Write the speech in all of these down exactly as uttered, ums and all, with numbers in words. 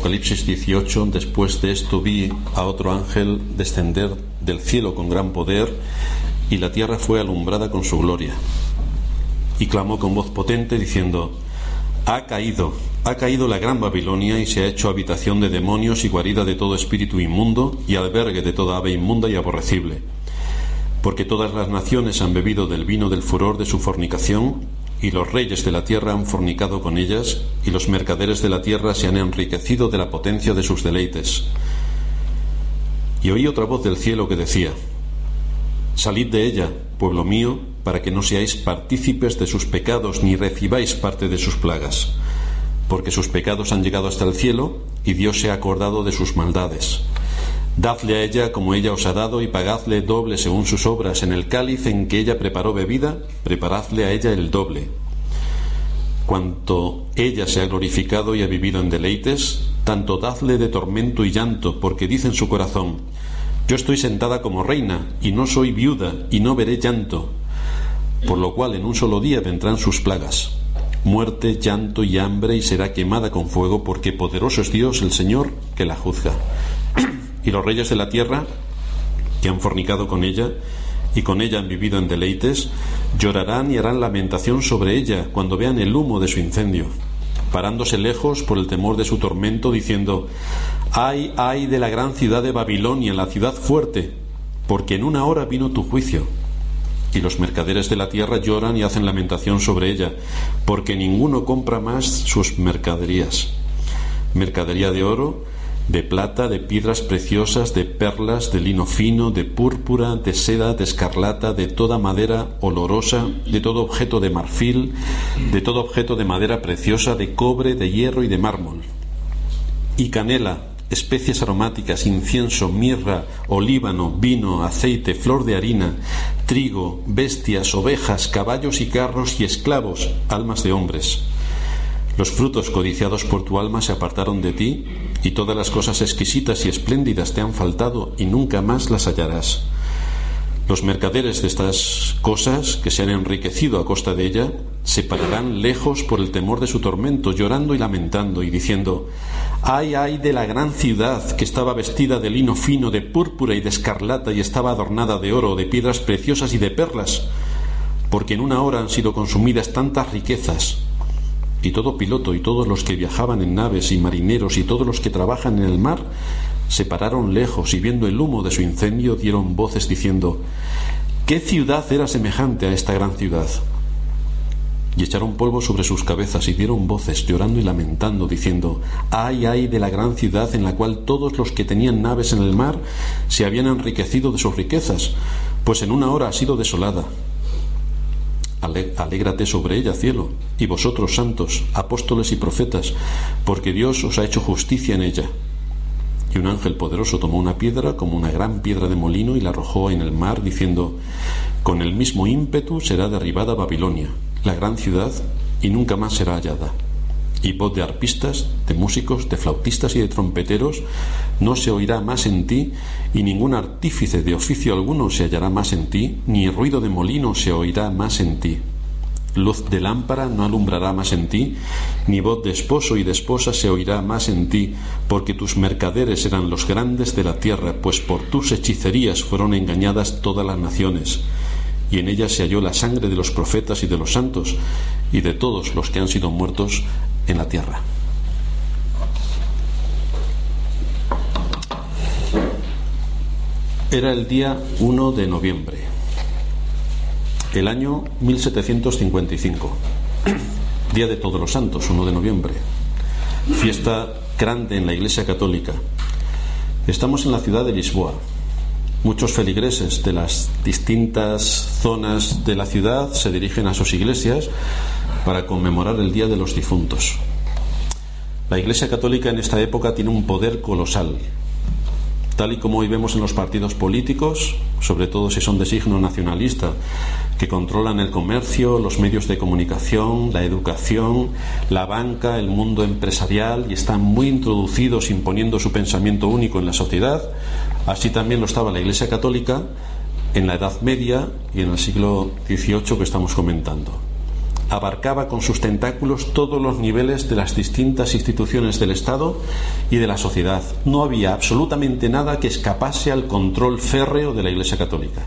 Apocalipsis dieciocho, después de esto vi a otro ángel descender del cielo con gran poder, y la tierra fue alumbrada con su gloria. Y clamó con voz potente diciendo: Ha caído, ha caído la gran Babilonia, y se ha hecho habitación de demonios y guarida de todo espíritu inmundo y albergue de toda ave inmunda y aborrecible. Porque todas las naciones han bebido del vino del furor de su fornicación, y los reyes de la tierra han fornicado con ellas, y los mercaderes de la tierra se han enriquecido de la potencia de sus deleites. Y oí otra voz del cielo que decía: Salid de ella, pueblo mío, para que no seáis partícipes de sus pecados, ni recibáis parte de sus plagas, porque sus pecados han llegado hasta el cielo, y Dios se ha acordado de sus maldades. Dadle a ella como ella os ha dado, y pagadle doble según sus obras. En el cáliz en que ella preparó bebida, preparadle a ella el doble. Cuanto ella se ha glorificado y ha vivido en deleites, tanto dadle de tormento y llanto, porque dice en su corazón: Yo estoy sentada como reina, y no soy viuda, y no veré llanto. Por lo cual en un solo día vendrán sus plagas: muerte, llanto y hambre, y será quemada con fuego, porque poderoso es Dios el Señor que la juzga. Y los reyes de la tierra, que han fornicado con ella, y con ella han vivido en deleites, llorarán y harán lamentación sobre ella cuando vean el humo de su incendio, parándose lejos por el temor de su tormento, diciendo: Ay, ay de la gran ciudad de Babilonia, la ciudad fuerte, porque en una hora vino tu juicio. Y los mercaderes de la tierra lloran y hacen lamentación sobre ella, porque ninguno compra más sus mercaderías. Mercadería de oro, de plata, de piedras preciosas, de perlas, de lino fino, de púrpura, de seda, de escarlata, de toda madera olorosa, de todo objeto de marfil, de todo objeto de madera preciosa, de cobre, de hierro y de mármol. Y canela, especias aromáticas, incienso, mirra, olíbano, vino, aceite, flor de harina, trigo, bestias, ovejas, caballos y carros y esclavos, almas de hombres. Los frutos codiciados por tu alma se apartaron de ti, y todas las cosas exquisitas y espléndidas te han faltado, y nunca más las hallarás. Los mercaderes de estas cosas, que se han enriquecido a costa de ella, se pararán lejos por el temor de su tormento, llorando y lamentando, y diciendo: Ay, ay de la gran ciudad, que estaba vestida de lino fino, de púrpura y de escarlata, y estaba adornada de oro, de piedras preciosas y de perlas, porque en una hora han sido consumidas tantas riquezas. Y todo piloto y todos los que viajaban en naves y marineros y todos los que trabajan en el mar se pararon lejos, y viendo el humo de su incendio dieron voces diciendo: ¿Qué ciudad era semejante a esta gran ciudad? Y echaron polvo sobre sus cabezas y dieron voces llorando y lamentando diciendo: Ay, ay de la gran ciudad, en la cual todos los que tenían naves en el mar se habían enriquecido de sus riquezas, pues en una hora ha sido desolada. Alégrate sobre ella, cielo, y vosotros, santos, apóstoles y profetas, porque Dios os ha hecho justicia en ella. Y un ángel poderoso tomó una piedra, como una gran piedra de molino, y la arrojó en el mar, diciendo: Con el mismo ímpetu será derribada Babilonia, la gran ciudad, y nunca más será hallada. Y voz de arpistas, de músicos, de flautistas y de trompeteros no se oirá más en ti, y ningún artífice de oficio alguno se hallará más en ti, ni ruido de molino se oirá más en ti. Luz de lámpara no alumbrará más en ti, ni voz de esposo y de esposa se oirá más en ti, porque tus mercaderes eran los grandes de la tierra, pues por tus hechicerías fueron engañadas todas las naciones. Y en ella se halló la sangre de los profetas y de los santos, y de todos los que han sido muertos en la tierra. Era el día uno de noviembre, el año mil setecientos cincuenta y cinco, día de Todos los Santos, uno de noviembre, fiesta grande en la Iglesia Católica. Estamos en la ciudad de Lisboa. Muchos feligreses de las distintas zonas de la ciudad se dirigen a sus iglesias para conmemorar el Día de los Difuntos. La Iglesia Católica en esta época tiene un poder colosal. Tal y como hoy vemos en los partidos políticos, sobre todo si son de signo nacionalista, que controlan el comercio, los medios de comunicación, la educación, la banca, el mundo empresarial, y están muy introducidos imponiendo su pensamiento único en la sociedad. Así también lo estaba la Iglesia Católica en la Edad Media y en el siglo dieciocho que estamos comentando. abarcaba con sus tentáculos todos los niveles de las distintas instituciones del Estado y de la sociedad. No había absolutamente nada que escapase al control férreo de la Iglesia Católica.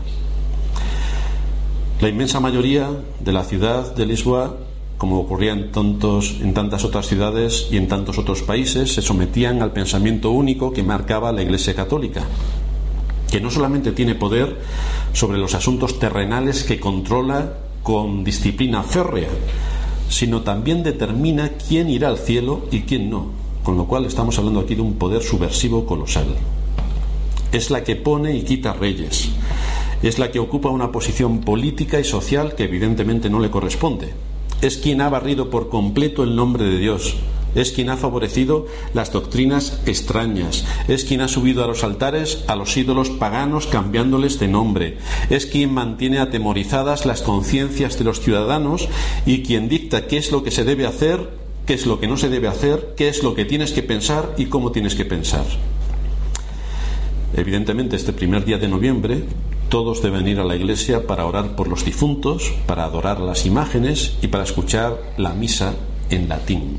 La inmensa mayoría de la ciudad de Lisboa, como ocurría en, tantos, en tantas otras ciudades y en tantos otros países, se sometían al pensamiento único que marcaba la Iglesia Católica, que no solamente tiene poder sobre los asuntos terrenales que controla con disciplina férrea, sino también determina quién irá al cielo y quién no, con lo cual estamos hablando aquí de un poder subversivo colosal. Es la que pone y quita reyes, es la que ocupa una posición política y social que evidentemente no le corresponde, es quien ha barrido por completo el nombre de Dios, es quien ha favorecido las doctrinas extrañas, es quien ha subido a los altares a los ídolos paganos cambiándoles de nombre, es quien mantiene atemorizadas las conciencias de los ciudadanos y quien dicta qué es lo que se debe hacer, qué es lo que no se debe hacer, qué es lo que tienes que pensar y cómo tienes que pensar. Evidentemente, este primer día de noviembre todos deben ir a la iglesia para orar por los difuntos, para adorar las imágenes y para escuchar la misa en latín.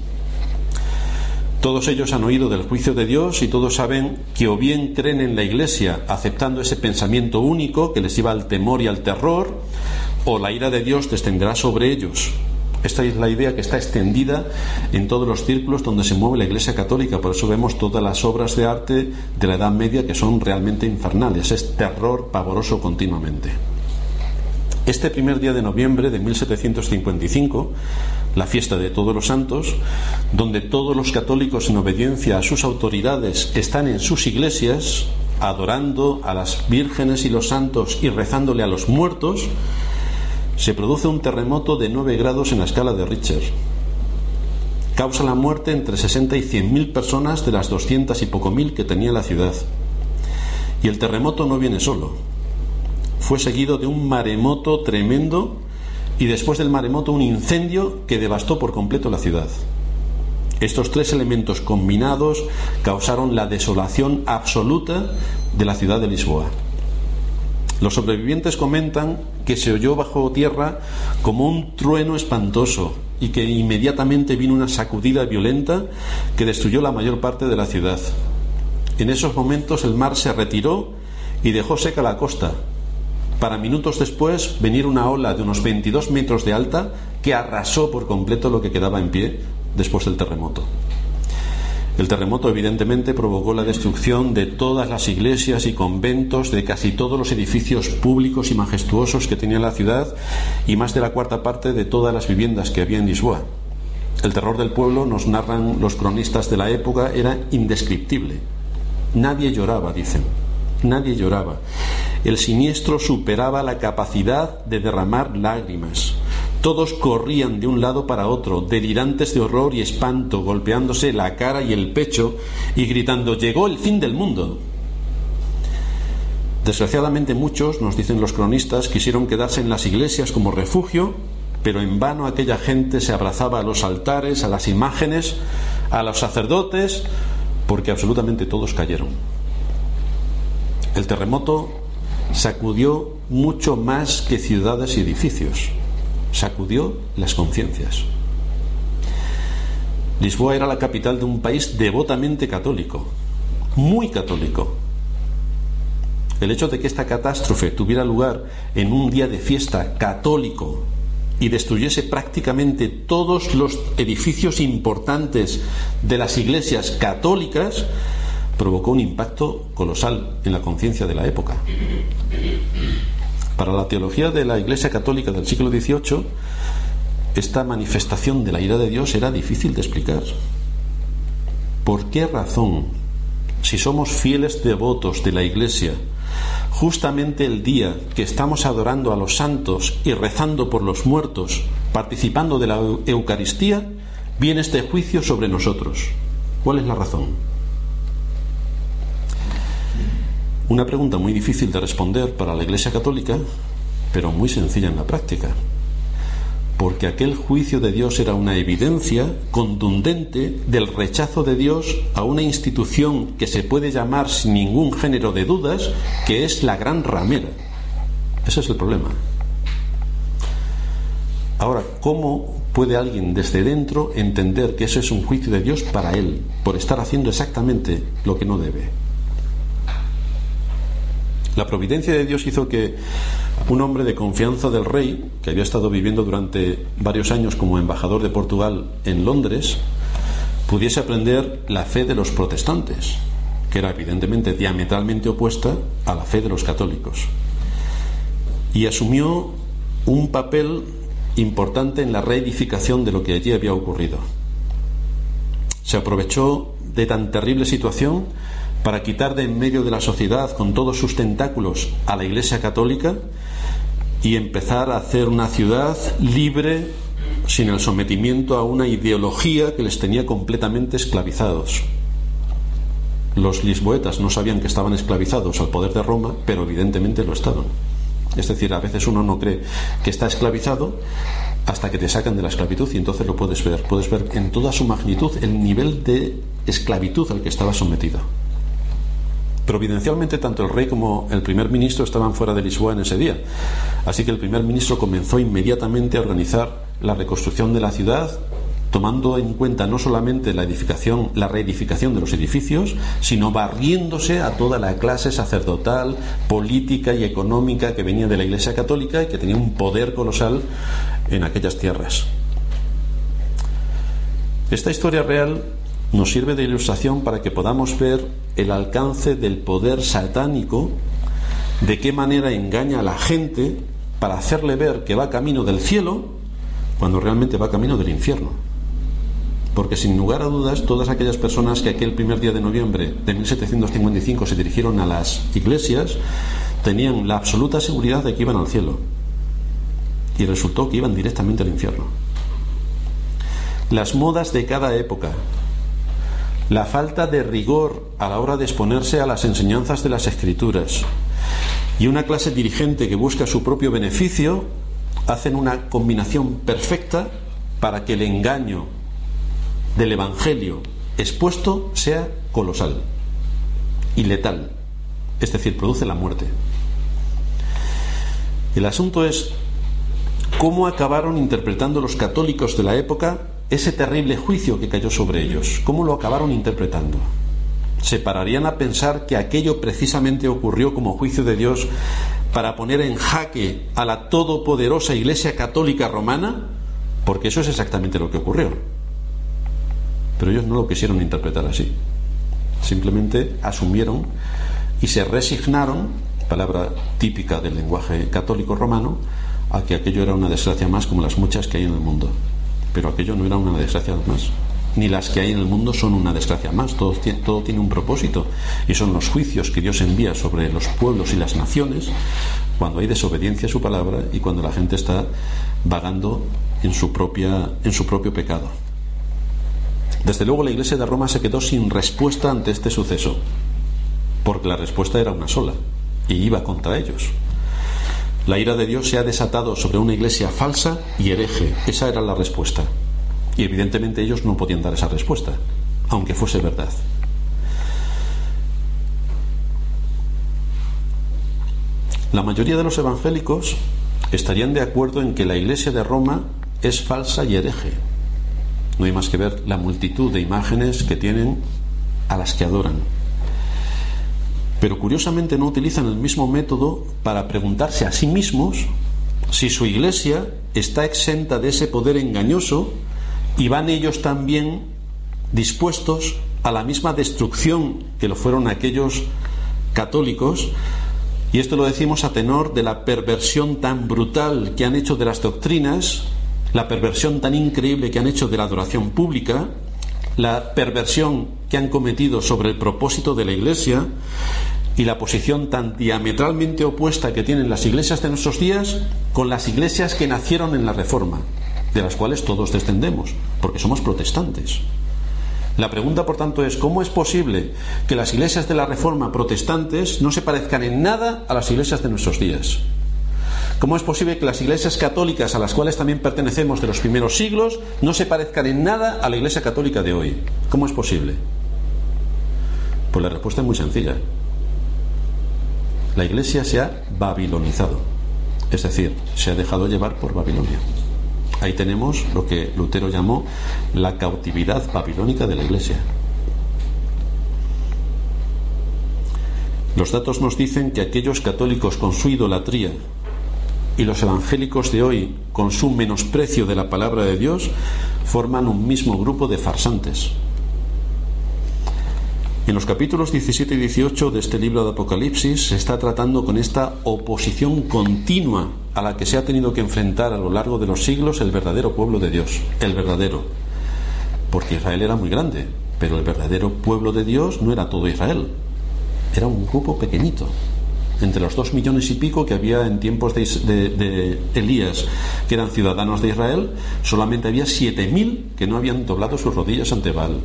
Todos ellos han oído del juicio de Dios y todos saben que o bien creen en la Iglesia aceptando ese pensamiento único que les lleva al temor y al terror, o la ira de Dios descenderá sobre ellos. Esta es la idea que está extendida en todos los círculos donde se mueve la Iglesia Católica. Por eso vemos todas las obras de arte de la Edad Media que son realmente infernales. Es terror pavoroso continuamente. Este primer día de noviembre de mil setecientos cincuenta y cinco, la fiesta de Todos los Santos, donde todos los católicos en obediencia a sus autoridades están en sus iglesias adorando a las vírgenes y los santos y rezándole a los muertos, se produce un terremoto de nueve grados en la escala de Richter. Causa la muerte entre sesenta y cien mil personas de las doscientas y poco mil que tenía la ciudad. Y el terremoto no viene solo. Fue seguido de un maremoto tremendo y después del maremoto un incendio que devastó por completo la ciudad. Estos tres elementos combinados causaron la desolación absoluta de la ciudad de Lisboa. Los sobrevivientes comentan que se oyó bajo tierra como un trueno espantoso y que inmediatamente vino una sacudida violenta que destruyó la mayor parte de la ciudad. En esos momentos el mar se retiró y dejó seca la costa, para minutos después venir una ola de unos veintidós metros de alta que arrasó por completo lo que quedaba en pie después del terremoto. El terremoto evidentemente provocó la destrucción de todas las iglesias y conventos, de casi todos los edificios públicos y majestuosos que tenía la ciudad y más de la cuarta parte de todas las viviendas que había en Lisboa. El terror del pueblo, nos narran los cronistas de la época, era indescriptible. Nadie lloraba, dicen. Nadie lloraba. El siniestro superaba la capacidad de derramar lágrimas. Todos corrían de un lado para otro, delirantes de horror y espanto, golpeándose la cara y el pecho y gritando: «¡Llegó el fin del mundo!». Desgraciadamente muchos, nos dicen los cronistas, quisieron quedarse en las iglesias como refugio, pero en vano aquella gente se abrazaba a los altares, a las imágenes, a los sacerdotes, porque absolutamente todos cayeron. El terremoto sacudió mucho más que ciudades y edificios. Sacudió las conciencias. Lisboa era la capital de un país devotamente católico, muy católico. El hecho de que esta catástrofe tuviera lugar en un día de fiesta católico y destruyese prácticamente todos los edificios importantes de las iglesias católicas provocó un impacto colosal en la conciencia de la época. Para la teología de la Iglesia Católica del siglo dieciocho, esta manifestación de la ira de Dios era difícil de explicar. ¿Por qué razón, si somos fieles devotos de la Iglesia, justamente el día que estamos adorando a los santos y rezando por los muertos, participando de la Eucaristía, viene este juicio sobre nosotros? ¿Cuál es la razón? Una pregunta muy difícil de responder para la Iglesia Católica, pero muy sencilla en la práctica. Porque aquel juicio de Dios era una evidencia contundente del rechazo de Dios a una institución que se puede llamar sin ningún género de dudas, que es la Gran Ramera. Ese es el problema. Ahora, ¿cómo puede alguien desde dentro entender que eso es un juicio de Dios para él, por estar haciendo exactamente lo que no debe? La providencia de Dios hizo que un hombre de confianza del rey, que había estado viviendo durante varios años como embajador de Portugal en Londres, pudiese aprender la fe de los protestantes, que era evidentemente diametralmente opuesta a la fe de los católicos, y asumió un papel importante en la reedificación de lo que allí había ocurrido. Se aprovechó de tan terrible situación para quitar de en medio de la sociedad con todos sus tentáculos a la Iglesia católica y empezar a hacer una ciudad libre, sin el sometimiento a una ideología que les tenía completamente esclavizados. Los lisboetas no sabían que estaban esclavizados al poder de Roma, pero evidentemente lo estaban. Es decir, a veces uno no cree que está esclavizado hasta que te sacan de la esclavitud, y entonces lo puedes ver. Puedes ver en toda su magnitud el nivel de esclavitud al que estaba sometido. Providencialmente, tanto el rey como el primer ministro estaban fuera de Lisboa en ese día. Así que el primer ministro comenzó inmediatamente a organizar la reconstrucción de la ciudad, tomando en cuenta no solamente la edificación, la reedificación de los edificios, sino barriéndose a toda la clase sacerdotal, política y económica que venía de la Iglesia católica y que tenía un poder colosal en aquellas tierras. Esta historia real nos sirve de ilustración para que podamos ver el alcance del poder satánico, de qué manera engaña a la gente para hacerle ver que va camino del cielo cuando realmente va camino del infierno. Porque sin lugar a dudas, todas aquellas personas que aquel primer día de noviembre de mil setecientos cincuenta y cinco se dirigieron a las iglesias tenían la absoluta seguridad de que iban al cielo, y resultó que iban directamente al infierno. Las modas de cada época, la falta de rigor a la hora de exponerse a las enseñanzas de las Escrituras y una clase dirigente que busca su propio beneficio hacen una combinación perfecta para que el engaño del Evangelio expuesto sea colosal y letal, es decir, produce la muerte. El asunto es cómo acabaron interpretando los católicos de la época ese terrible juicio que cayó sobre ellos. ¿Cómo lo acabaron interpretando? ¿Se pararían a pensar que aquello precisamente ocurrió como juicio de Dios para poner en jaque a la todopoderosa Iglesia Católica Romana? Porque eso es exactamente lo que ocurrió. Pero ellos no lo quisieron interpretar así. Simplemente asumieron y se resignaron, palabra típica del lenguaje católico romano, a que aquello era una desgracia más como las muchas que hay en el mundo. Pero aquello no era una desgracia más, ni las que hay en el mundo son una desgracia más. Todo, todo tiene un propósito, y son los juicios que Dios envía sobre los pueblos y las naciones cuando hay desobediencia a su palabra y cuando la gente está vagando en su propia, en su propio pecado. Desde luego la Iglesia de Roma se quedó sin respuesta ante este suceso, porque la respuesta era una sola y iba contra ellos. La ira de Dios se ha desatado sobre una iglesia falsa y hereje. Esa era la respuesta. Y evidentemente ellos no podían dar esa respuesta, aunque fuese verdad. La mayoría de los evangélicos estarían de acuerdo en que la Iglesia de Roma es falsa y hereje. No hay más que ver la multitud de imágenes que tienen a las que adoran. Pero curiosamente no utilizan el mismo método para preguntarse a sí mismos si su iglesia está exenta de ese poder engañoso y van ellos también dispuestos a la misma destrucción que lo fueron aquellos católicos. Y esto lo decimos a tenor de la perversión tan brutal que han hecho de las doctrinas, la perversión tan increíble que han hecho de la adoración pública, la perversión que han cometido sobre el propósito de la Iglesia y la posición tan diametralmente opuesta que tienen las iglesias de nuestros días con las iglesias que nacieron en la Reforma, de las cuales todos descendemos, porque somos protestantes. La pregunta, por tanto, es ¿cómo es posible que las iglesias de la Reforma protestantes no se parezcan en nada a las iglesias de nuestros días? ¿Cómo es posible que las iglesias católicas, a las cuales también pertenecemos de los primeros siglos, no se parezcan en nada a la Iglesia católica de hoy? ¿Cómo es posible? Pues la respuesta es muy sencilla. La Iglesia se ha babilonizado, es decir, se ha dejado llevar por Babilonia. Ahí tenemos lo que Lutero llamó la cautividad babilónica de la Iglesia. Los datos nos dicen que aquellos católicos con su idolatría y los evangélicos de hoy con su menosprecio de la palabra de Dios forman un mismo grupo de farsantes. En los capítulos diecisiete y dieciocho de este libro de Apocalipsis se está tratando con esta oposición continua a la que se ha tenido que enfrentar a lo largo de los siglos el verdadero pueblo de Dios, el verdadero, porque Israel era muy grande, pero el verdadero pueblo de Dios no era todo Israel, era un grupo pequeñito. Entre los dos millones y pico que había en tiempos de, de, de Elías, que eran ciudadanos de Israel, solamente había siete mil que no habían doblado sus rodillas ante Baal.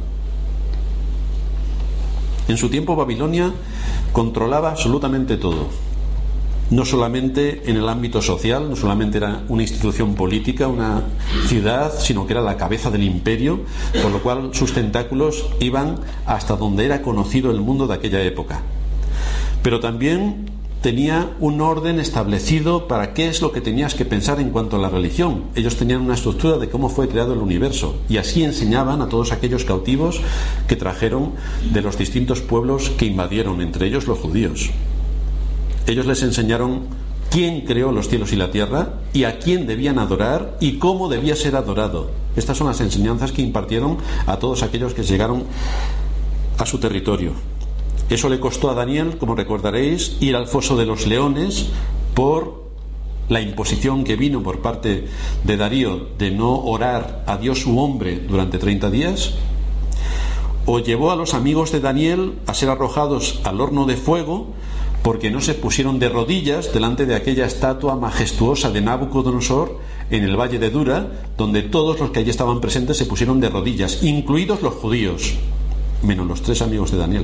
En su tiempo Babilonia controlaba absolutamente todo, no solamente en el ámbito social, no solamente era una institución política, una ciudad, sino que era la cabeza del imperio, por lo cual sus tentáculos iban hasta donde era conocido el mundo de aquella época. Pero también tenía un orden establecido para qué es lo que tenías que pensar en cuanto a la religión. Ellos tenían una estructura de cómo fue creado el universo, y así enseñaban a todos aquellos cautivos que trajeron de los distintos pueblos que invadieron, entre ellos los judíos. Ellos les enseñaron quién creó los cielos y la tierra, y a quién debían adorar y cómo debía ser adorado. Estas son las enseñanzas que impartieron a todos aquellos que llegaron a su territorio. Eso le costó a Daniel, como recordaréis, ir al foso de los leones por la imposición que vino por parte de Darío de no orar a Dios su hombre durante treinta días. O llevó a los amigos de Daniel a ser arrojados al horno de fuego porque no se pusieron de rodillas delante de aquella estatua majestuosa de Nabucodonosor en el valle de Dura, donde todos los que allí estaban presentes se pusieron de rodillas, incluidos los judíos, menos los tres amigos de Daniel.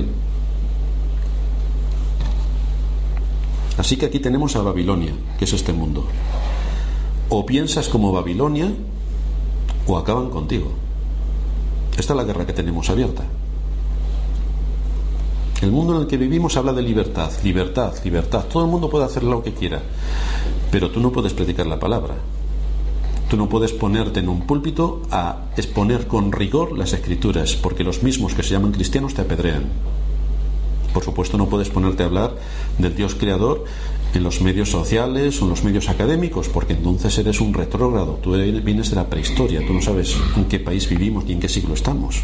Así que aquí tenemos a Babilonia, que es este mundo. O piensas como Babilonia, o acaban contigo. Esta es la guerra que tenemos abierta. El mundo en el que vivimos habla de libertad, libertad, libertad. Todo el mundo puede hacer lo que quiera, pero tú no puedes predicar la palabra. Tú no puedes ponerte en un púlpito a exponer con rigor las Escrituras, porque los mismos que se llaman cristianos te apedrean. Por supuesto, no puedes ponerte a hablar del Dios creador en los medios sociales o en los medios académicos, porque entonces eres un retrógrado. Tú vienes de la prehistoria, tú no sabes en qué país vivimos ni en qué siglo estamos.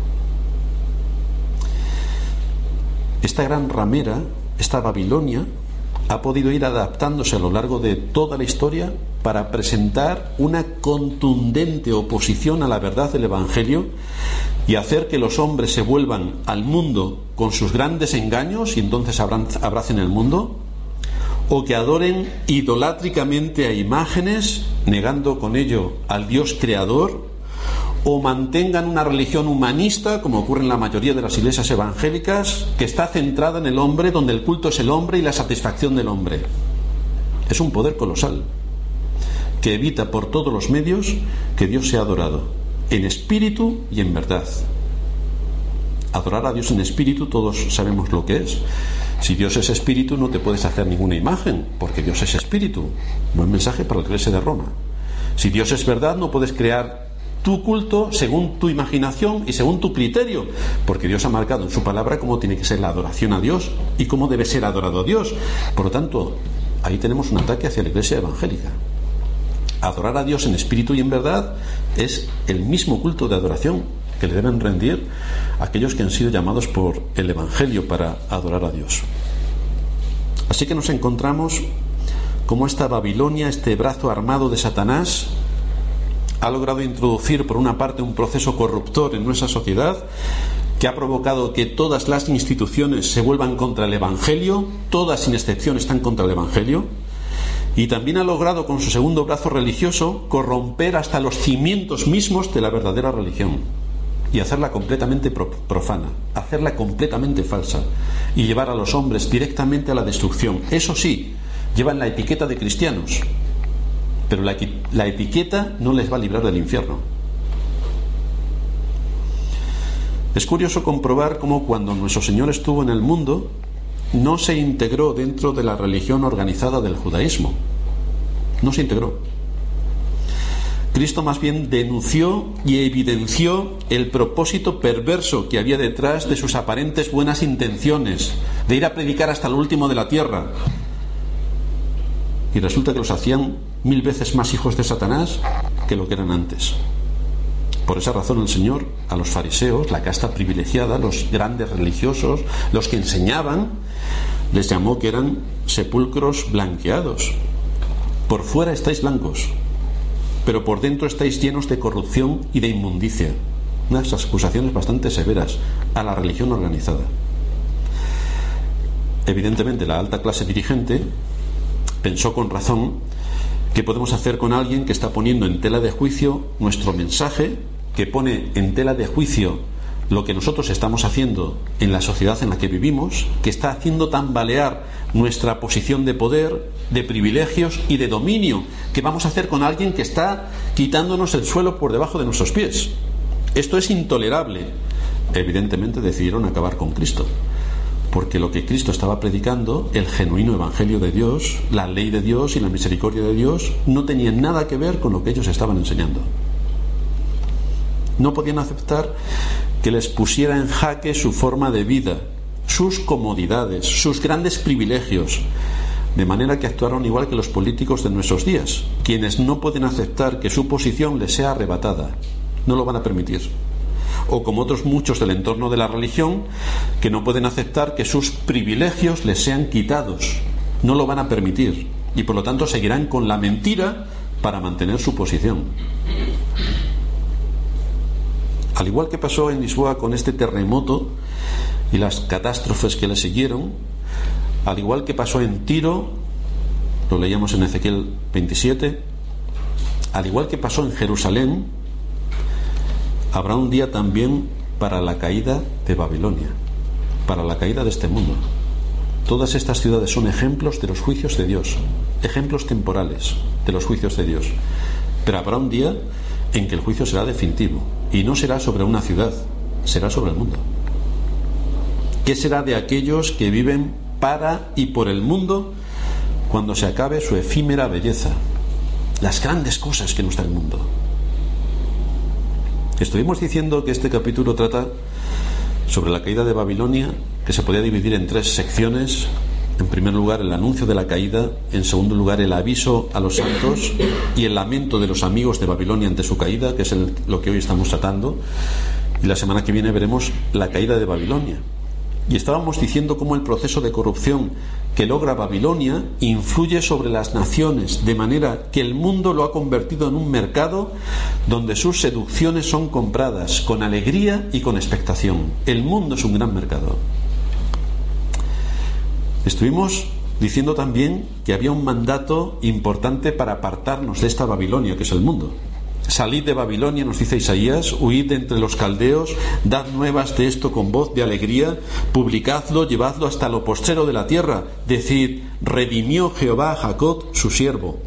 Esta gran ramera, esta Babilonia, ha podido ir adaptándose a lo largo de toda la historia para presentar una contundente oposición a la verdad del Evangelio y hacer que los hombres se vuelvan al mundo con sus grandes engaños y entonces abracen el mundo, o que adoren idolátricamente a imágenes, negando con ello al Dios creador, o mantengan una religión humanista, como ocurre en la mayoría de las iglesias evangélicas, que está centrada en el hombre, donde el culto es el hombre y la satisfacción del hombre. Es un poder colosal que evita por todos los medios que Dios sea adorado, en espíritu y en verdad. Adorar a Dios en espíritu, todos sabemos lo que es. Si Dios es espíritu, no te puedes hacer ninguna imagen, porque Dios es espíritu. Buen mensaje para la Iglesia de Roma. Si Dios es verdad, no puedes crear tu culto según tu imaginación y según tu criterio, porque Dios ha marcado en su palabra cómo tiene que ser la adoración a Dios y cómo debe ser adorado a Dios. Por lo tanto, ahí tenemos un ataque hacia la Iglesia evangélica. Adorar a Dios en espíritu y en verdad es el mismo culto de adoración que le deben rendir aquellos que han sido llamados por el Evangelio para adorar a Dios. Así que nos encontramos como esta Babilonia, este brazo armado de Satanás, ha logrado introducir por una parte un proceso corruptor en nuestra sociedad que ha provocado que todas las instituciones se vuelvan contra el Evangelio, todas sin excepción están contra el Evangelio, y también ha logrado con su segundo brazo religioso corromper hasta los cimientos mismos de la verdadera religión y hacerla completamente profana, hacerla completamente falsa y llevar a los hombres directamente a la destrucción. Eso sí, llevan la etiqueta de cristianos, pero la, la etiqueta no les va a librar del infierno. Es curioso comprobar cómo cuando nuestro Señor estuvo en el mundo no se integró dentro de la religión organizada del judaísmo. No se integró. Cristo más bien denunció y evidenció el propósito perverso que había detrás de sus aparentes buenas intenciones, de ir a predicar hasta lo último de la tierra. Y resulta que los hacían mil veces más hijos de Satanás que lo que eran antes. Por esa razón el Señor a los fariseos, la casta privilegiada, los grandes religiosos, los que enseñaban, les llamó que eran sepulcros blanqueados. Por fuera estáis blancos, pero por dentro estáis llenos de corrupción y de inmundicia. Unas acusaciones bastante severas a la religión organizada. Evidentemente la alta clase dirigente pensó con razón: ¿qué podemos hacer con alguien que está poniendo en tela de juicio nuestro mensaje, que pone en tela de juicio lo que nosotros estamos haciendo en la sociedad en la que vivimos, que está haciendo tambalear nuestra posición de poder, de privilegios y de dominio? ¿Qué vamos a hacer con alguien que está quitándonos el suelo por debajo de nuestros pies? Esto es intolerable. Evidentemente decidieron acabar con Cristo, porque lo que Cristo estaba predicando, el genuino evangelio de Dios, la ley de Dios y la misericordia de Dios, no tenían nada que ver con lo que ellos estaban enseñando. No podían aceptar que les pusiera en jaque su forma de vida, sus comodidades, sus grandes privilegios, de manera que actuaron igual que los políticos de nuestros días, quienes no pueden aceptar que su posición les sea arrebatada, no lo van a permitir. O como otros muchos del entorno de la religión, que no pueden aceptar que sus privilegios les sean quitados, no lo van a permitir, y por lo tanto seguirán con la mentira para mantener su posición. Al igual que pasó en Lisboa con este terremoto y las catástrofes que le siguieron, al igual que pasó en Tiro, lo leíamos en Ezequiel veintisiete, al igual que pasó en Jerusalén, habrá un día también para la caída de Babilonia, para la caída de este mundo. Todas estas ciudades son ejemplos de los juicios de Dios, ejemplos temporales de los juicios de Dios. Pero habrá un día en que el juicio será definitivo, y no será sobre una ciudad, será sobre el mundo. ¿Qué será de aquellos que viven para y por el mundo cuando se acabe su efímera belleza, las grandes cosas que nos da el mundo? Estuvimos diciendo que este capítulo trata sobre la caída de Babilonia, que se podía dividir en tres secciones. En primer lugar, el anuncio de la caída; en segundo lugar, el aviso a los santos y el lamento de los amigos de Babilonia ante su caída, que es el, lo que hoy estamos tratando. Y la semana que viene veremos la caída de Babilonia. Y estábamos diciendo cómo el proceso de corrupción que logra Babilonia influye sobre las naciones, de manera que el mundo lo ha convertido en un mercado donde sus seducciones son compradas con alegría y con expectación. El mundo es un gran mercado. Estuvimos diciendo también que había un mandato importante para apartarnos de esta Babilonia que es el mundo. Salid de Babilonia, nos dice Isaías, huid de entre los caldeos, dad nuevas de esto con voz de alegría, publicadlo, llevadlo hasta lo postrero de la tierra, decid: redimió Jehová a Jacob su siervo.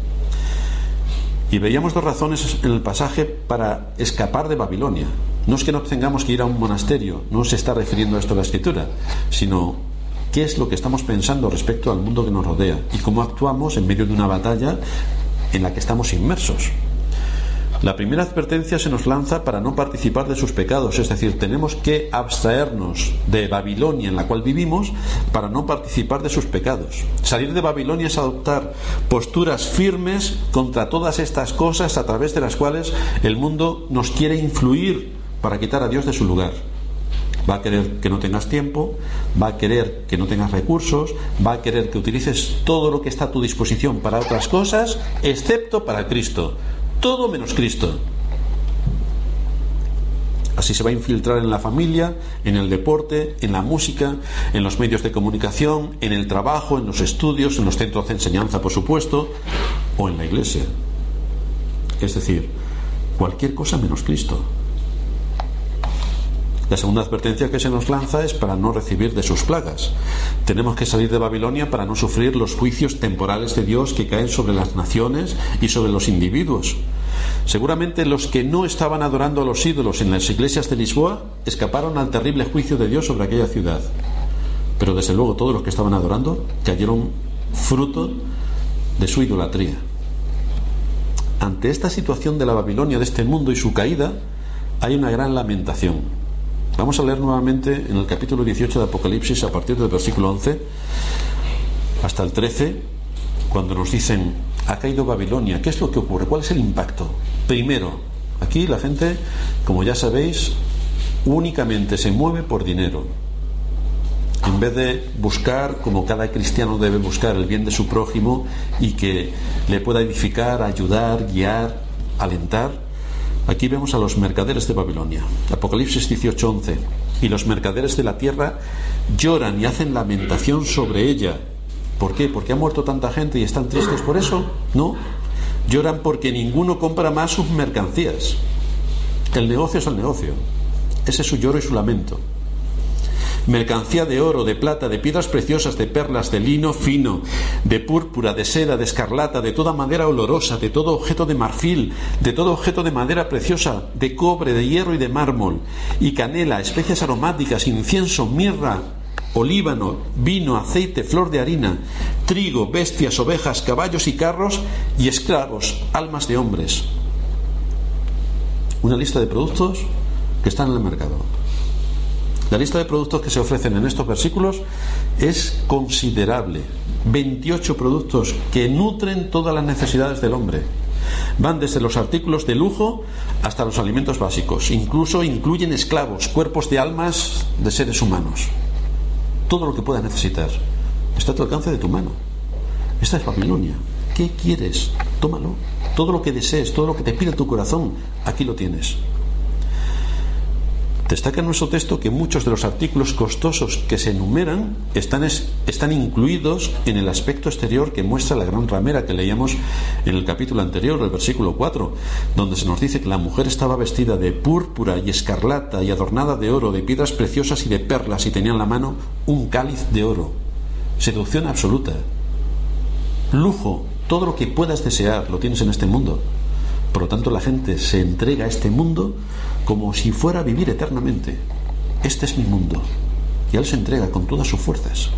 Y veíamos dos razones en el pasaje para escapar de Babilonia. No es que no tengamos que ir a un monasterio, no se está refiriendo a esto la Escritura, sino qué es lo que estamos pensando respecto al mundo que nos rodea y cómo actuamos en medio de una batalla en la que estamos inmersos. La primera advertencia se nos lanza para no participar de sus pecados, es decir, tenemos que abstraernos de Babilonia en la cual vivimos para no participar de sus pecados. Salir de Babilonia es adoptar posturas firmes contra todas estas cosas a través de las cuales el mundo nos quiere influir para quitar a Dios de su lugar. Va a querer que no tengas tiempo, va a querer que no tengas recursos, va a querer que utilices todo lo que está a tu disposición para otras cosas, excepto para Cristo. Todo menos Cristo. Así se va a infiltrar en la familia, en el deporte, en la música, en los medios de comunicación, en el trabajo, en los estudios, en los centros de enseñanza, por supuesto, o en la iglesia. Es decir, cualquier cosa menos Cristo. La segunda advertencia que se nos lanza es para no recibir de sus plagas. Tenemos que salir de Babilonia para no sufrir los juicios temporales de Dios que caen sobre las naciones y sobre los individuos. Seguramente los que no estaban adorando a los ídolos en las iglesias de Lisboa escaparon al terrible juicio de Dios sobre aquella ciudad. Pero desde luego todos los que estaban adorando cayeron fruto de su idolatría. ante esta situación de la Babilonia, de este mundo y su caída, hay una gran lamentación. Vamos a leer nuevamente en el capítulo dieciocho de Apocalipsis, a partir del versículo once hasta el trece, cuando nos dicen: ha caído Babilonia. ¿Qué es lo que ocurre? ¿Cuál es el impacto? Primero, aquí la gente, como ya sabéis, únicamente se mueve por dinero. En vez de buscar, como cada cristiano debe buscar, el bien de su prójimo y que le pueda edificar, ayudar, guiar, alentar, aquí vemos a los mercaderes de Babilonia. Apocalipsis dieciocho once. Y los mercaderes de la tierra lloran y hacen lamentación sobre ella. ¿Por qué? ¿Porque ha muerto tanta gente y están tristes por eso? No. Lloran porque ninguno compra más sus mercancías. El negocio es el negocio. Ese es su lloro y su lamento. Mercancía de oro, de plata, de piedras preciosas, de perlas, de lino fino, de púrpura, de seda, de escarlata, de toda madera olorosa, de todo objeto de marfil, de todo objeto de madera preciosa, de cobre, de hierro y de mármol, y canela, especias aromáticas, incienso, mirra, olíbano, vino, aceite, flor de harina, trigo, bestias, ovejas, caballos y carros, y esclavos, almas de hombres. Una lista de productos que están en el mercado. La lista de productos que se ofrecen en estos versículos es considerable. veintiocho productos que nutren todas las necesidades del hombre. Van desde los artículos de lujo hasta los alimentos básicos. Incluso incluyen esclavos, cuerpos de almas de seres humanos. Todo lo que puedas necesitar está a tu alcance de tu mano. Esta es Babilonia. ¿Qué quieres? Tómalo. Todo lo que desees, todo lo que te pide tu corazón, aquí lo tienes. Destaca en nuestro texto que muchos de los artículos costosos que se enumeran están, es, están incluidos en el aspecto exterior que muestra la gran ramera que leíamos en el capítulo anterior, el versículo cuatro, donde se nos dice que la mujer estaba vestida de púrpura y escarlata y adornada de oro, de piedras preciosas y de perlas, y tenía en la mano un cáliz de oro. Seducción absoluta. Lujo, todo lo que puedas desear lo tienes en este mundo. Por lo tanto, la gente se entrega a este mundo como si fuera a vivir eternamente. Este es mi mundo. Y él se entrega con todas sus fuerzas.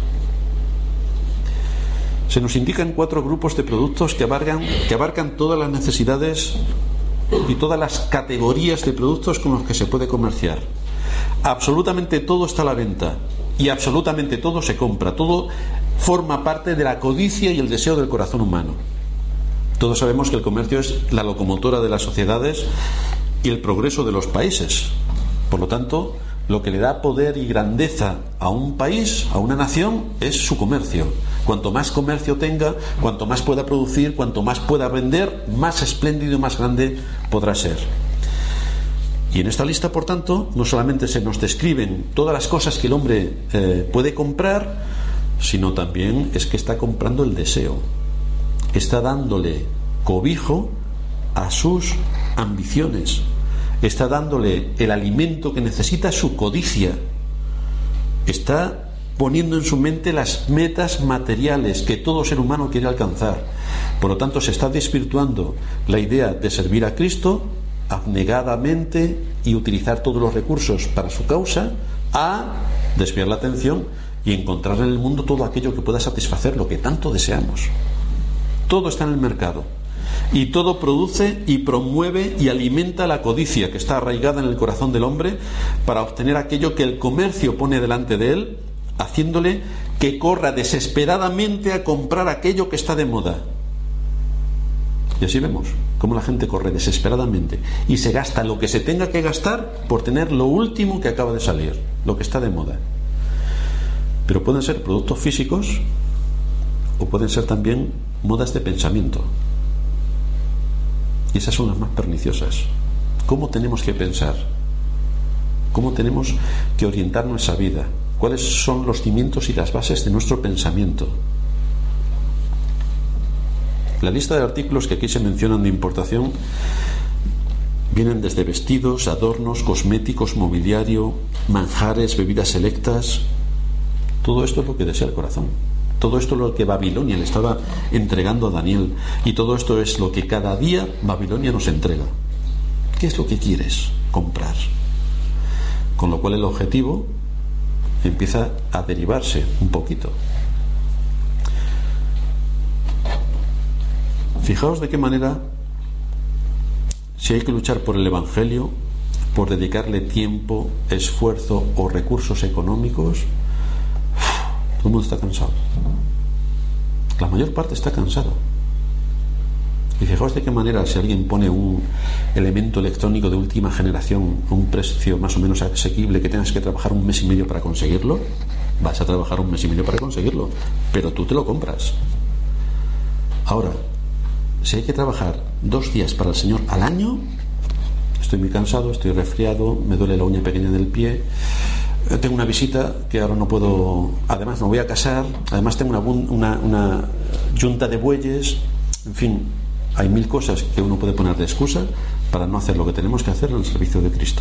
Se nos indican cuatro grupos de productos que abarcan, que abarcan todas las necesidades y todas las categorías de productos con los que se puede comerciar. Absolutamente todo está a la venta y absolutamente todo se compra. Todo forma parte de la codicia y el deseo del corazón humano. Todos sabemos que el comercio es la locomotora de las sociedades y el progreso de los países. Por lo tanto, lo que le da poder y grandeza a un país, a una nación, es su comercio. Cuanto más comercio tenga, cuanto más pueda producir, cuanto más pueda vender, más espléndido y más grande podrá ser. Y en esta lista, por tanto, no solamente se nos describen todas las cosas que el hombre eh, puede comprar, sino también es que está comprando el deseo. Está dándole cobijo a sus ambiciones, está dándole el alimento que necesita su codicia, está poniendo en su mente las metas materiales que todo ser humano quiere alcanzar. Por lo tanto, se está desvirtuando la idea de servir a Cristo abnegadamente y utilizar todos los recursos para su causa, a desviar la atención y encontrar en el mundo todo aquello que pueda satisfacer lo que tanto deseamos. Todo está en el mercado y todo produce y promueve y alimenta la codicia que está arraigada en el corazón del hombre para obtener aquello que el comercio pone delante de él, haciéndole que corra desesperadamente a comprar aquello que está de moda. Y así vemos cómo la gente corre desesperadamente y se gasta lo que se tenga que gastar por tener lo último que acaba de salir, lo que está de moda. Pero pueden ser productos físicos o pueden ser también modas de pensamiento. Y esas son las más perniciosas. ¿Cómo tenemos que pensar? ¿Cómo tenemos que orientar nuestra vida? ¿Cuáles son los cimientos y las bases de nuestro pensamiento? La lista de artículos que aquí se mencionan de importación vienen desde vestidos, adornos, cosméticos, mobiliario, manjares, bebidas selectas. Todo esto es lo que desea el corazón. Todo esto es lo que Babilonia le estaba entregando a Daniel. Y todo esto es lo que cada día Babilonia nos entrega. ¿Qué es lo que quieres comprar? Con lo cual el objetivo empieza a derivarse un poquito. Fijaos de qué manera si hay que luchar por el Evangelio, por dedicarle tiempo, esfuerzo o recursos económicos, todo el mundo está cansado. La mayor parte está cansado. Y fijaos de qué manera, si alguien pone un elemento electrónico de última generación a un precio más o menos asequible, que tengas que trabajar un mes y medio para conseguirlo, vas a trabajar un mes y medio para conseguirlo, pero tú te lo compras. Ahora, si hay que trabajar dos días para el Señor al año, estoy muy cansado, estoy resfriado, me duele la uña pequeña del pie, tengo una visita que ahora no puedo, además me voy a casar, además tengo una, una, una yunta de bueyes, en fin, hay mil cosas que uno puede poner de excusa para no hacer lo que tenemos que hacer en el servicio de Cristo.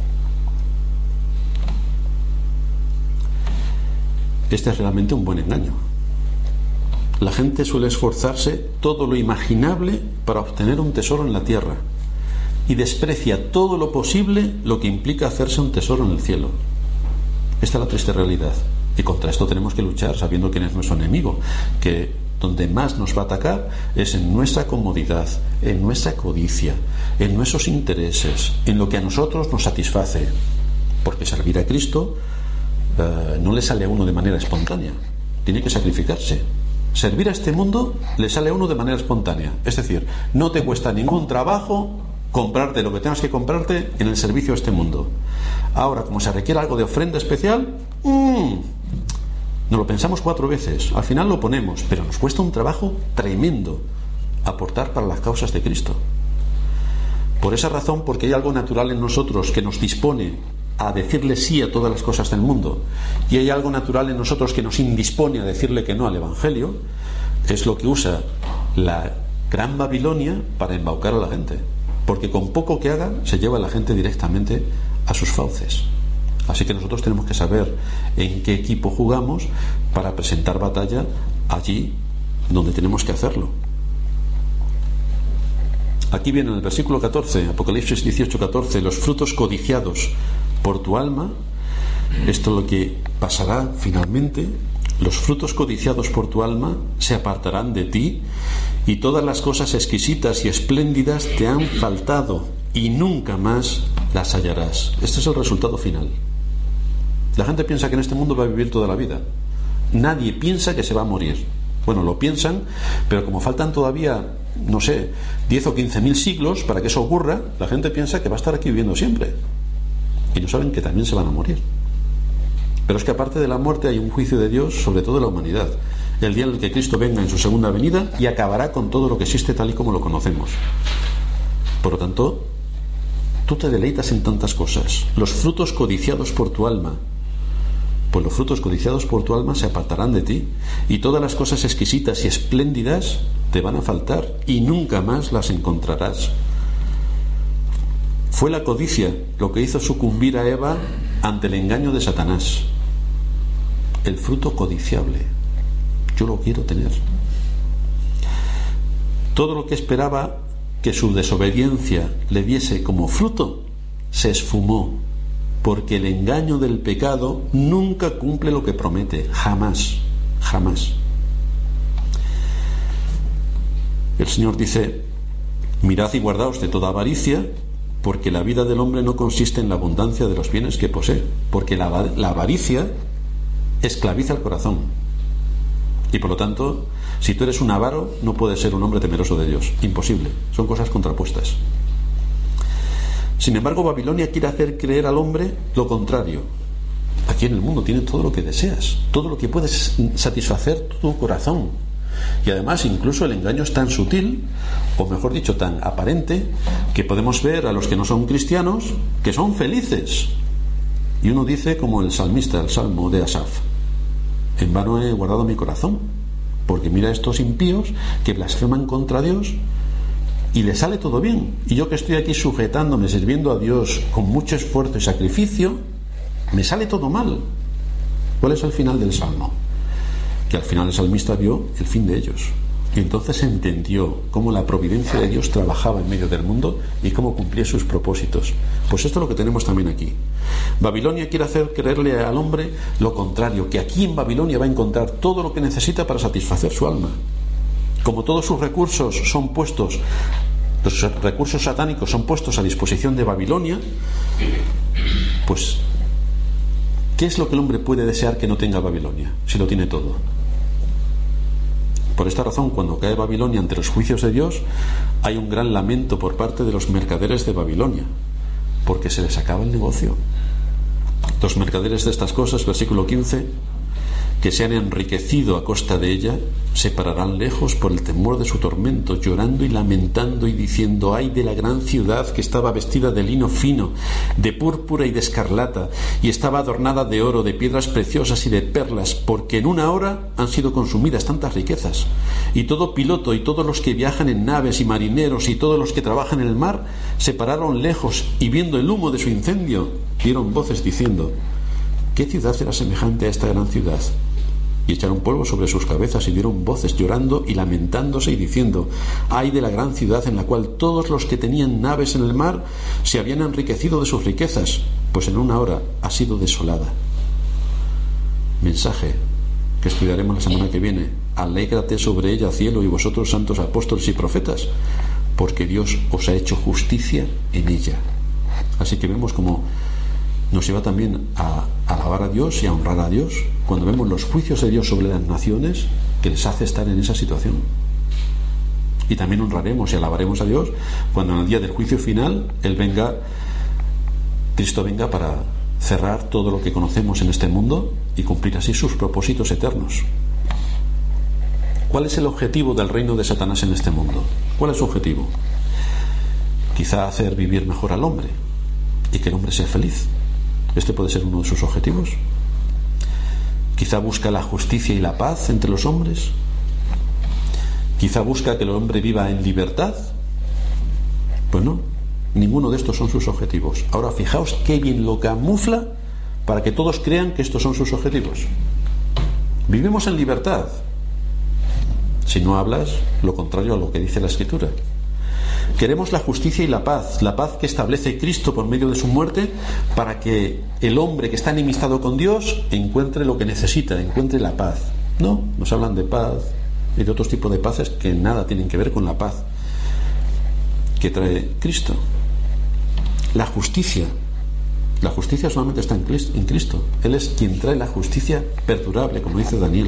Este es realmente un buen engaño. La gente suele esforzarse todo lo imaginable para obtener un tesoro en la tierra y desprecia todo lo posible lo que implica hacerse un tesoro en el cielo. Esta es la triste realidad, y contra esto tenemos que luchar sabiendo quién es nuestro enemigo, que donde más nos va a atacar es en nuestra comodidad, en nuestra codicia, en nuestros intereses, en lo que a nosotros nos satisface, porque servir a Cristo eh, no le sale a uno de manera espontánea, tiene que sacrificarse. Servir a este mundo le sale a uno de manera espontánea, es decir, no te cuesta ningún trabajo comprarte lo que tengas que comprarte en el servicio a este mundo. Ahora, como se requiere algo de ofrenda especial, mmm, nos lo pensamos cuatro veces, al final lo ponemos, pero nos cuesta un trabajo tremendo aportar para las causas de Cristo. Por esa razón, porque hay algo natural en nosotros que nos dispone a decirle sí a todas las cosas del mundo, y hay algo natural en nosotros que nos indispone a decirle que no al Evangelio, es lo que usa la Gran Babilonia para embaucar a la gente, porque con poco que haga se lleva a la gente directamente a sus fauces. Así que nosotros tenemos que saber en qué equipo jugamos para presentar batalla allí donde tenemos que hacerlo. Aquí viene en el versículo catorce, Apocalipsis dieciocho catorce, los frutos codiciados por tu alma. Esto es lo que pasará finalmente. Los frutos codiciados por tu alma se apartarán de ti, y todas las cosas exquisitas y espléndidas te han faltado, y nunca más las hallarás. Este es el resultado final. La gente piensa que en este mundo va a vivir toda la vida. Nadie piensa que se va a morir. Bueno, lo piensan, pero como faltan todavía, no sé, diez o quince mil siglos para que eso ocurra, la gente piensa que va a estar aquí viviendo siempre. Y no saben que también se van a morir. Pero es que aparte de la muerte hay un juicio de Dios sobre toda la humanidad, el día en el que Cristo venga en su segunda venida y acabará con todo lo que existe tal y como lo conocemos. Por lo tanto, tú te deleitas en tantas cosas, los frutos codiciados por tu alma. Pues los frutos codiciados por tu alma se apartarán de ti, y todas las cosas exquisitas y espléndidas te van a faltar, y nunca más las encontrarás. Fue la codicia lo que hizo sucumbir a Eva ante el engaño de Satanás. El fruto codiciable. Yo lo quiero tener. Todo lo que esperaba que su desobediencia le diese como fruto se esfumó, porque el engaño del pecado nunca cumple lo que promete, jamás, jamás. El Señor dice: mirad y guardaos de toda avaricia, porque la vida del hombre no consiste en la abundancia de los bienes que posee, porque la, la avaricia esclaviza el corazón, y por lo tanto, si tú eres un avaro, no puedes ser un hombre temeroso de Dios, imposible, son cosas contrapuestas. Sin embargo, Babilonia quiere hacer creer al hombre lo contrario. Aquí en el mundo tienes todo lo que deseas, todo lo que puedes satisfacer tu corazón. Y además incluso el engaño es tan sutil, o mejor dicho, tan aparente, que podemos ver a los que no son cristianos que son felices. Y uno dice como el salmista, el salmo de Asaf: en vano he guardado mi corazón, porque mira a estos impíos que blasfeman contra Dios y le sale todo bien, y yo que estoy aquí sujetándome, sirviendo a Dios con mucho esfuerzo y sacrificio, me sale todo mal. ¿Cuál es el final del salmo? Que al final el salmista vio el fin de ellos, y entonces entendió cómo la providencia de Dios trabajaba en medio del mundo y cómo cumplía sus propósitos. Pues esto es lo que tenemos también aquí. Babilonia quiere hacer creerle al hombre lo contrario, que aquí en Babilonia va a encontrar todo lo que necesita para satisfacer su alma. Como todos sus recursos son puestos los recursos satánicos son puestos a disposición de Babilonia, pues ¿qué es lo que el hombre puede desear que no tenga Babilonia, si lo tiene todo? Por esta razón, cuando cae Babilonia ante los juicios de Dios, hay un gran lamento por parte de los mercaderes de Babilonia, porque se les acaba el negocio. Los mercaderes de estas cosas, versículo quince, que se han enriquecido a costa de ella, se pararán lejos por el temor de su tormento, llorando y lamentando y diciendo: ay de la gran ciudad, que estaba vestida de lino fino, de púrpura y de escarlata, y estaba adornada de oro, de piedras preciosas y de perlas, porque en una hora han sido consumidas tantas riquezas. Y todo piloto y todos los que viajan en naves y marineros y todos los que trabajan en el mar se pararon lejos, y viendo el humo de su incendio dieron voces diciendo: ¿qué ciudad era semejante a esta gran ciudad? Y echaron polvo sobre sus cabezas y dieron voces llorando y lamentándose y diciendo: ay de la gran ciudad, en la cual todos los que tenían naves en el mar se habían enriquecido de sus riquezas, pues en una hora ha sido desolada. Mensaje que estudiaremos la semana que viene: alégrate sobre ella, cielo, y vosotros santos apóstoles y profetas, porque Dios os ha hecho justicia en ella. Así que vemos como nos lleva también a alabar a Dios y a honrar a Dios cuando vemos los juicios de Dios sobre las naciones, que les hace estar en esa situación. Y también honraremos y alabaremos a Dios cuando en el día del juicio final Él venga, Cristo venga para cerrar todo lo que conocemos en este mundo y cumplir así sus propósitos eternos. ¿Cuál es el objetivo del reino de Satanás en este mundo? ¿Cuál es su objetivo? Quizá hacer vivir mejor al hombre y que el hombre sea feliz. Este puede ser uno de sus objetivos. Quizá busca la justicia y la paz entre los hombres. Quizá busca que el hombre viva en libertad. Pues no, ninguno de estos son sus objetivos. Ahora fijaos qué bien lo camufla para que todos crean que estos son sus objetivos. Vivimos en libertad si no hablas lo contrario a lo que dice la Escritura. Queremos la justicia y la paz, la paz que establece Cristo por medio de su muerte, para que el hombre que está enemistado con Dios encuentre lo que necesita, encuentre la paz. No, nos hablan de paz y de otros tipos de paces que nada tienen que ver con la paz que trae Cristo. La justicia, la justicia solamente está en Cristo. Él es quien trae la justicia perdurable, como dice Daniel.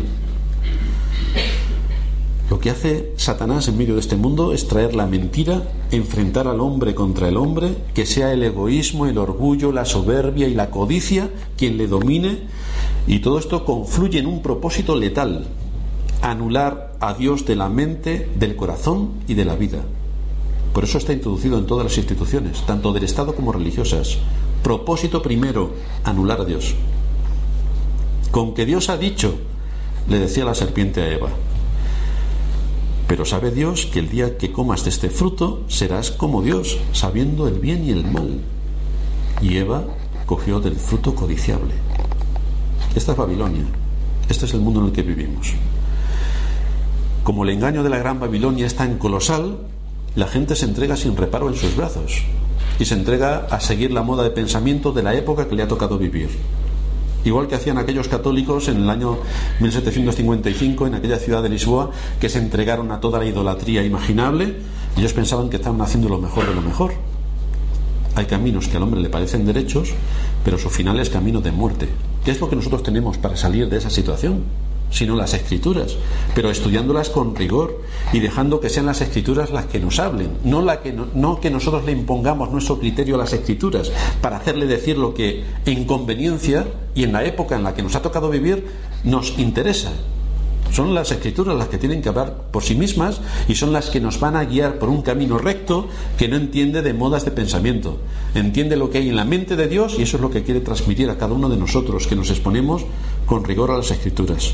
Lo que hace Satanás en medio de este mundo es traer la mentira, enfrentar al hombre contra el hombre, que sea el egoísmo, el orgullo, la soberbia y la codicia quien le domine, y todo esto confluye en un propósito letal: anular a Dios de la mente, del corazón y de la vida. Por eso está introducido en todas las instituciones, tanto del Estado como religiosas. Propósito primero: anular a Dios. Con que Dios ha dicho, le decía la serpiente a Eva. Pero sabe Dios que el día que comas de este fruto serás como Dios, sabiendo el bien y el mal. Y Eva cogió del fruto codiciable. Esta es Babilonia. Este es el mundo en el que vivimos. Como el engaño de la gran Babilonia es tan colosal, la gente se entrega sin reparo en sus brazos y se entrega a seguir la moda de pensamiento de la época que le ha tocado vivir. Igual que hacían aquellos católicos en el año mil setecientos cincuenta y cinco en aquella ciudad de Lisboa, que se entregaron a toda la idolatría imaginable. Ellos pensaban que estaban haciendo lo mejor de lo mejor. Hay caminos que al hombre le parecen derechos, pero su final es camino de muerte. ¿Qué es lo que nosotros tenemos para salir de esa situación? Sino las Escrituras, pero estudiándolas con rigor y dejando que sean las Escrituras las que nos hablen, no, la que, no, no que nosotros le impongamos nuestro criterio a las Escrituras para hacerle decir lo que en conveniencia y en la época en la que nos ha tocado vivir nos interesa. Son las Escrituras las que tienen que hablar por sí mismas y son las que nos van a guiar por un camino recto que no entiende de modas de pensamiento. Entiende lo que hay en la mente de Dios, y eso es lo que quiere transmitir a cada uno de nosotros, que nos exponemos con rigor a las Escrituras.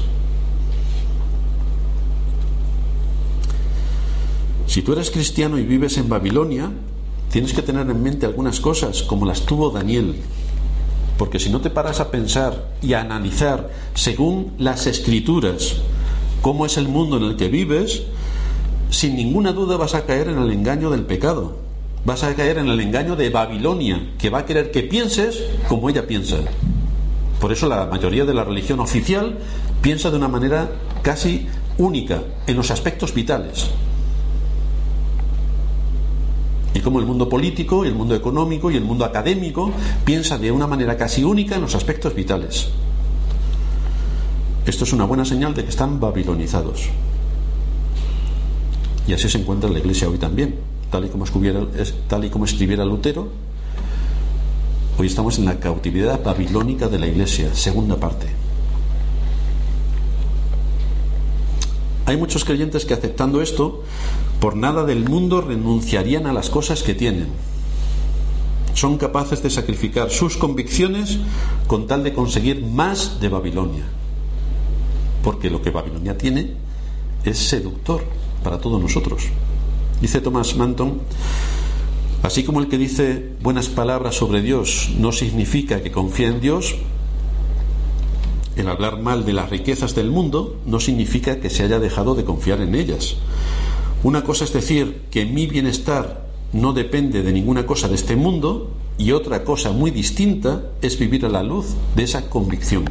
Si tú eres cristiano y vives en Babilonia, tienes que tener en mente algunas cosas, como las tuvo Daniel. Porque si no te paras a pensar y a analizar según las Escrituras cómo es el mundo en el que vives, sin ninguna duda vas a caer en el engaño del pecado. Vas a caer en el engaño de Babilonia, que va a querer que pienses como ella piensa. Por eso la mayoría de la religión oficial piensa de una manera casi única en los aspectos vitales. y cómo el mundo político, y el mundo económico y el mundo académico piensa de una manera casi única en los aspectos vitales. Esto es una buena señal de que están babilonizados. Y así se encuentra la Iglesia hoy también, tal y como escribiera, tal y como escribiera Lutero. Hoy estamos en la cautividad babilónica de la Iglesia, segunda parte. Hay muchos creyentes que, aceptando esto, por nada del mundo renunciarían a las cosas que tienen. Son capaces de sacrificar sus convicciones con tal de conseguir más de Babilonia, porque lo que Babilonia tiene es seductor para todos nosotros. Dice Thomas Manton: así como el que dice buenas palabras sobre Dios no significa que confía en Dios, el hablar mal de las riquezas del mundo no significa que se haya dejado de confiar en ellas. Una cosa es decir que mi bienestar no depende de ninguna cosa de este mundo, y otra cosa muy distinta es vivir a la luz de esa convicción.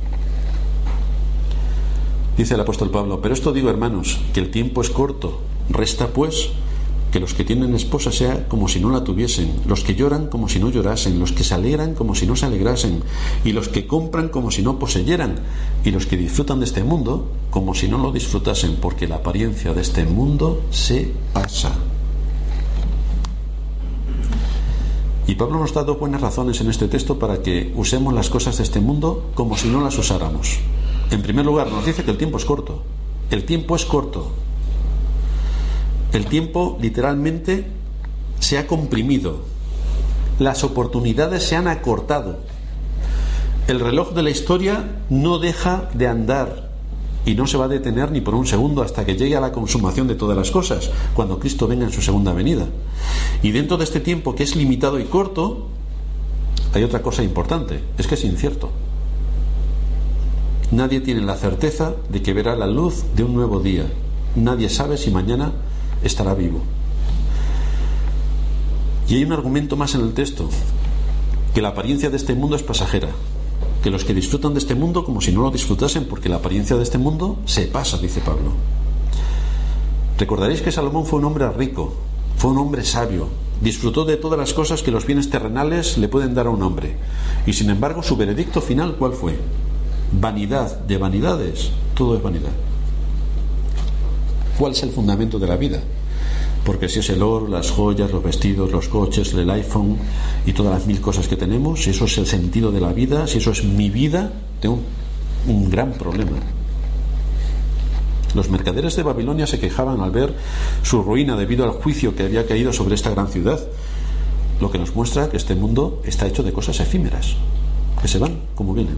Dice el apóstol Pablo: pero esto digo, hermanos, que el tiempo es corto. Resta pues que los que tienen esposa sea como si no la tuviesen, los que lloran como si no llorasen, los que se alegran como si no se alegrasen, y los que compran como si no poseyeran, y los que disfrutan de este mundo como si no lo disfrutasen, porque la apariencia de este mundo se pasa. Y Pablo nos da dos buenas razones en este texto para que usemos las cosas de este mundo como si no las usáramos. En primer lugar, nos dice que el tiempo es corto. El tiempo es corto. El tiempo literalmente se ha comprimido. Las oportunidades se han acortado. El reloj de la historia no deja de andar y no se va a detener ni por un segundo hasta que llegue a la consumación de todas las cosas, cuando Cristo venga en su segunda venida. Y dentro de este tiempo, que es limitado y corto, hay otra cosa importante: es que es incierto. Nadie tiene la certeza de que verá la luz de un nuevo día. Nadie sabe si mañana estará vivo. Y hay un argumento más en el texto: que la apariencia de este mundo es pasajera, que los que disfrutan de este mundo como si no lo disfrutasen, porque la apariencia de este mundo se pasa, dice Pablo. Recordaréis que Salomón fue un hombre rico, fue un hombre sabio, disfrutó de todas las cosas que los bienes terrenales le pueden dar a un hombre, y sin embargo su veredicto final, ¿cuál fue? Vanidad de vanidades, todo es vanidad. ¿Cuál es el fundamento de la vida? Porque si es el oro, las joyas, los vestidos, los coches, el iPhone y todas las mil cosas que tenemos, si eso es el sentido de la vida, si eso es mi vida, tengo un, un gran problema. Los mercaderes de Babilonia se quejaban al ver su ruina debido al juicio que había caído sobre esta gran ciudad, lo que nos muestra que este mundo está hecho de cosas efímeras, que se van como vienen.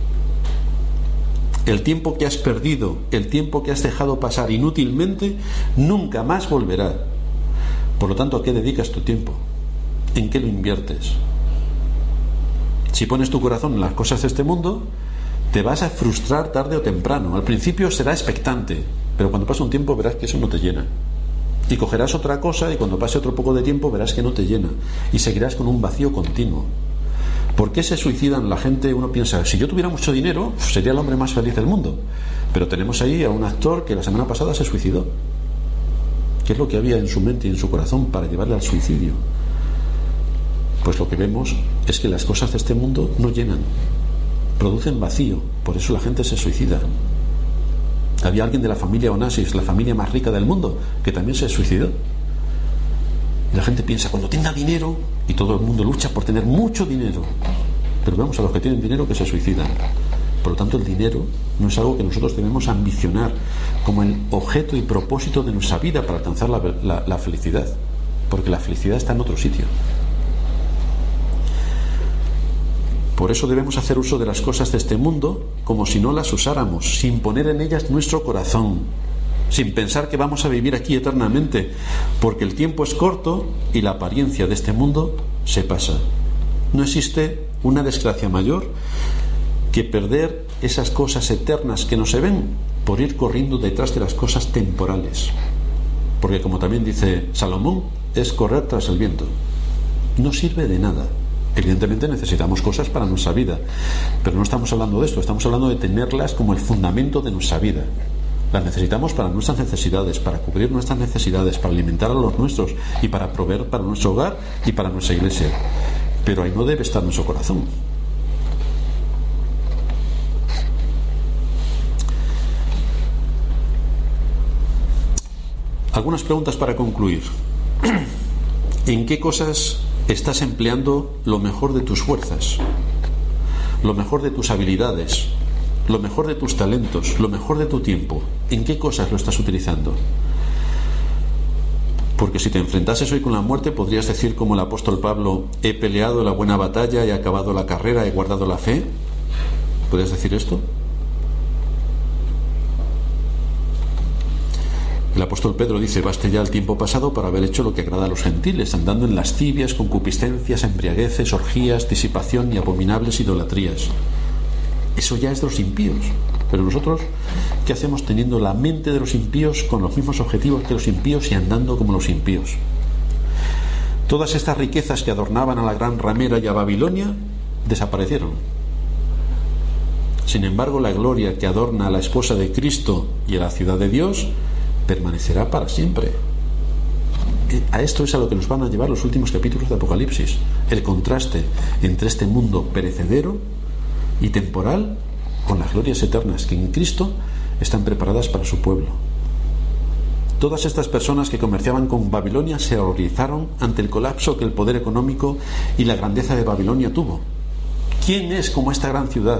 El tiempo que has perdido, el tiempo que has dejado pasar inútilmente, nunca más volverá. Por lo tanto, ¿a qué dedicas tu tiempo? ¿En qué lo inviertes? Si pones tu corazón en las cosas de este mundo, te vas a frustrar tarde o temprano. Al principio será expectante, pero cuando pase un tiempo verás que eso no te llena. Y cogerás otra cosa, y cuando pase otro poco de tiempo verás que no te llena. Y seguirás con un vacío continuo. ¿Por qué se suicidan la gente? Uno piensa, si yo tuviera mucho dinero, sería el hombre más feliz del mundo. Pero tenemos ahí a un actor que la semana pasada se suicidó. ¿Qué es lo que había en su mente y en su corazón para llevarle al suicidio? Pues lo que vemos es que las cosas de este mundo no llenan, producen vacío, por eso la gente se suicida. Había alguien de la familia Onassis, la familia más rica del mundo, que también se suicidó. Y la gente piensa, cuando tenga dinero, y todo el mundo lucha por tener mucho dinero, pero vemos a los que tienen dinero que se suicidan. Por lo tanto, el dinero no es algo que nosotros debemos ambicionar como el objeto y propósito de nuestra vida para alcanzar la, la, la felicidad, porque la felicidad está en otro sitio. Por eso debemos hacer uso de las cosas de este mundo como si no las usáramos, sin poner en ellas nuestro corazón, sin pensar que vamos a vivir aquí eternamente, porque el tiempo es corto y la apariencia de este mundo se pasa. No existe una desgracia mayor que perder esas cosas eternas que no se ven por ir corriendo detrás de las cosas temporales, porque, como también dice Salomón, es correr tras el viento. No sirve de nada. Evidentemente necesitamos cosas para nuestra vida, pero no estamos hablando de esto, estamos hablando de tenerlas como el fundamento de nuestra vida. Las necesitamos para nuestras necesidades, para cubrir nuestras necesidades, para alimentar a los nuestros y para proveer para nuestro hogar y para nuestra iglesia. Pero ahí no debe estar nuestro corazón. Algunas preguntas para concluir. ¿En qué cosas estás empleando lo mejor de tus fuerzas, lo mejor de tus habilidades, lo mejor de tus talentos, lo mejor de tu tiempo? ¿En qué cosas lo estás utilizando? Porque si te enfrentases hoy con la muerte, podrías decir como el apóstol Pablo: he peleado la buena batalla, he acabado la carrera, he guardado la fe. ¿Podrías decir esto? El apóstol Pedro dice: baste ya el tiempo pasado para haber hecho lo que agrada a los gentiles, andando en lascivias, concupiscencias, embriagueces, orgías, disipación y abominables idolatrías. Eso ya es de los impíos. Pero nosotros, ¿qué hacemos teniendo la mente de los impíos, con los mismos objetivos que los impíos y andando como los impíos? Todas estas riquezas que adornaban a la gran ramera y a Babilonia desaparecieron. Sin embargo, la gloria que adorna a la esposa de Cristo y a la ciudad de Dios permanecerá para siempre. A esto es a lo que nos van a llevar los últimos capítulos de Apocalipsis: el contraste entre este mundo perecedero y temporal con las glorias eternas que en Cristo están preparadas para su pueblo. Todas estas personas que comerciaban con Babilonia se horrorizaron ante el colapso que el poder económico y la grandeza de Babilonia tuvo. ¿Quién es como esta gran ciudad?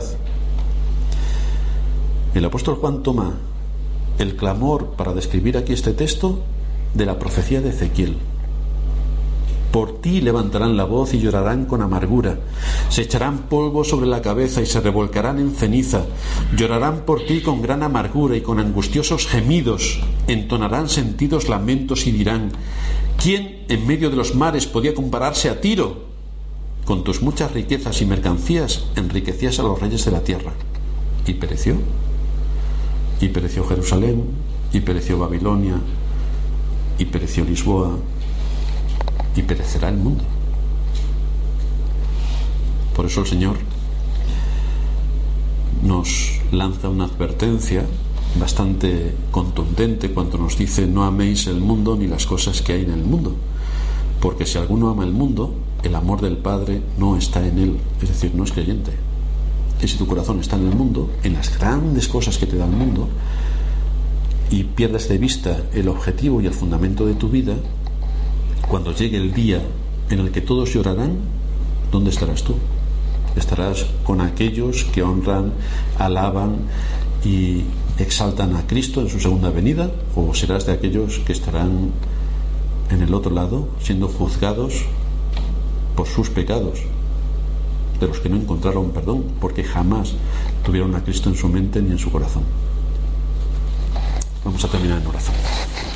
El apóstol Juan toma el clamor para describir aquí este texto de la profecía de Ezequiel. Por ti levantarán la voz y llorarán con amargura, se echarán polvo sobre la cabeza y se revolcarán en ceniza, llorarán por ti con gran amargura y con angustiosos gemidos, entonarán sentidos lamentos y dirán: ¿quién en medio de los mares podía compararse a Tiro? Con tus muchas riquezas y mercancías enriquecías a los reyes de la tierra. Y pereció. Y pereció Jerusalén, y pereció Babilonia, y pereció Lisboa, y perecerá el mundo. Por eso el Señor nos lanza una advertencia bastante contundente cuando nos dice: no améis el mundo ni las cosas que hay en el mundo, porque si alguno ama el mundo, el amor del Padre no está en él, es decir, no es creyente. Y si tu corazón está en el mundo, en las grandes cosas que te da el mundo, y pierdes de vista el objetivo y el fundamento de tu vida, cuando llegue el día en el que todos llorarán, ¿dónde estarás tú? ¿Estarás con aquellos que honran, alaban y exaltan a Cristo en su segunda venida? ¿O serás de aquellos que estarán en el otro lado, siendo juzgados por sus pecados, de los que no encontraron perdón, porque jamás tuvieron a Cristo en su mente ni en su corazón? Vamos a terminar en oración.